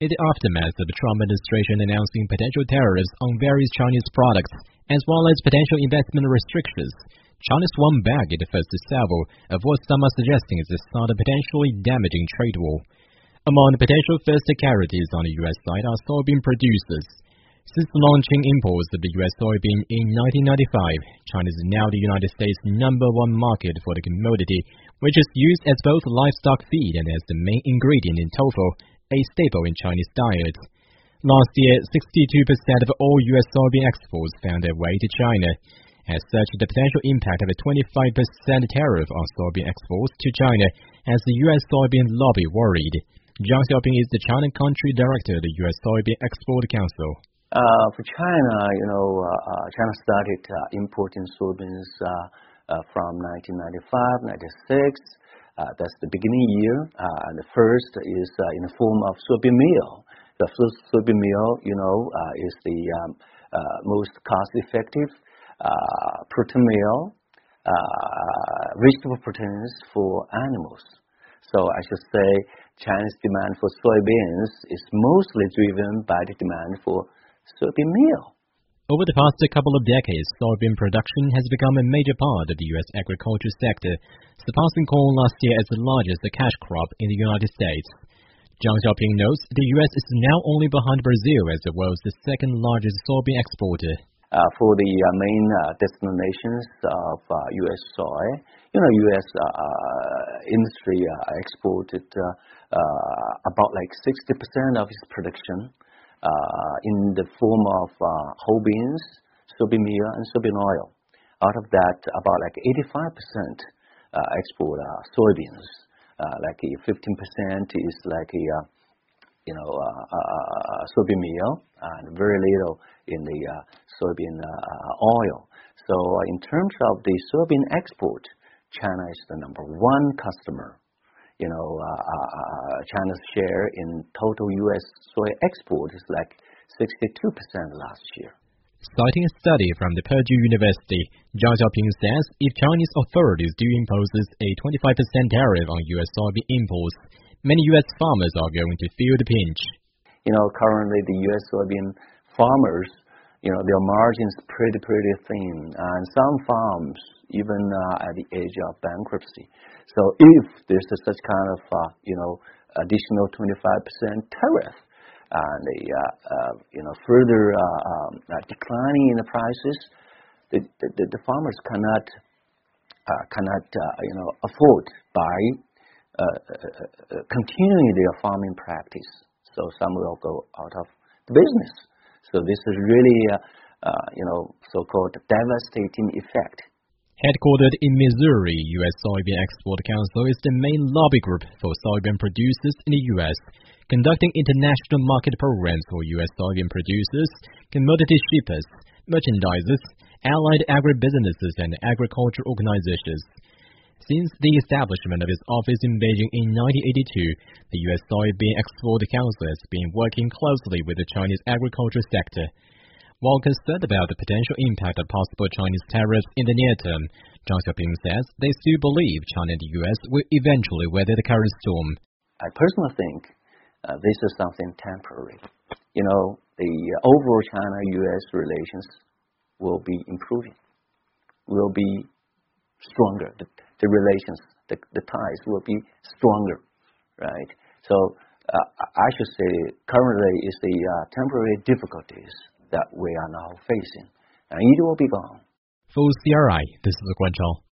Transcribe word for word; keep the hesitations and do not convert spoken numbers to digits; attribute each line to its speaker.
Speaker 1: In the aftermath of the Trump administration announcing potential tariffs on various Chinese products, as well as potential investment restrictions, China swung back in the first salvo of what some are suggesting is the start of potentially damaging trade war. Among the potential first casualties on the U S side are soybean producers. Since launching imports of the U S soybean in nineteen ninety-five, China is now the United States' number one market for the commodity, which is used as both livestock feed and as the main ingredient in tofu, a staple in Chinese diet. Last year, sixty-two percent of all U S soybean exports found their way to China. As such, the potential impact of a twenty-five percent tariff on soybean exports to China has the U S soybean lobby worried. Zhang Xiaoping is the China Country Director of the U S Soybean Export Council.
Speaker 2: Uh, for China, you know, uh, uh, China started uh, importing soybeans uh, uh, from nineteen ninety-five, ninety-six. Uh, that's the beginning year. Uh, and the first is uh, in the form of soybean meal. The first soybean meal, you know, uh, is the um, uh, most cost-effective uh, protein meal, uh, vegetable proteins for animals. So I should say China's demand for soybeans is mostly driven by the demand for soybean meal.
Speaker 1: Over the past couple of decades, soybean production has become a major part of the U S agriculture sector, surpassing corn last year as the largest cash crop in the United States. Zhang Xiaoping notes the U S is now only behind Brazil as the world's second largest soybean exporter.
Speaker 2: Uh, for the uh, main uh, destinations of uh, U S soy, you know, U S uh, industry uh, exported uh, uh, about like sixty percent of its production uh, in the form of uh, whole beans, soybean meal, and soybean oil. Out of that, about like eighty-five percent uh, export uh, soybeans. Uh, like fifteen percent is like a uh, you know, uh, uh, soybean meal, and very little in the uh, soybean uh, oil. So uh, in terms of the soybean export, China is the number one customer. You know, uh, uh, China's share in total U S soy export is like sixty-two percent last year.
Speaker 1: Citing a study from the Purdue University, Zhang Xiaoping says if Chinese authorities do impose a twenty-five percent tariff on U S soybean imports, many U S farmers are going to feel the pinch.
Speaker 2: You know, currently the U S soybean farmers, you know, their margins pretty, pretty thin, and some farms even uh, at the edge of bankruptcy. So if there's a, such kind of, uh, you know, additional twenty-five percent tariff, and the, uh, uh, you know, further uh, um, uh, declining in the prices, the, the, the farmers cannot, uh, cannot, uh, you know, afford buy Uh, uh, uh, continuing their farming practice, so some will go out of the business. So this is really, uh, uh, you know, so-called devastating effect.
Speaker 1: Headquartered in Missouri, U S Soybean Export Council is the main lobby group for soybean producers in the U S, conducting international market programs for U S soybean producers, commodity shippers, merchandisers, allied agribusinesses, and agriculture organizations. Since the establishment of its office in Beijing in nineteen eighty-two, the U S Soybean Export Council has been working closely with the Chinese agriculture sector. While concerned about the potential impact of possible Chinese tariffs in the near term, Zhang Xiaoping says they still believe China and the U S will eventually weather the current storm.
Speaker 2: I personally think uh, this is something temporary. You know, the overall China-U S relations will be improving, will be stronger. The, the relations, the, the ties will be stronger, right? So uh, I should say currently is the uh, temporary difficulties that we are now facing, and it will be gone.
Speaker 1: For C R I, this is Guan Zhao.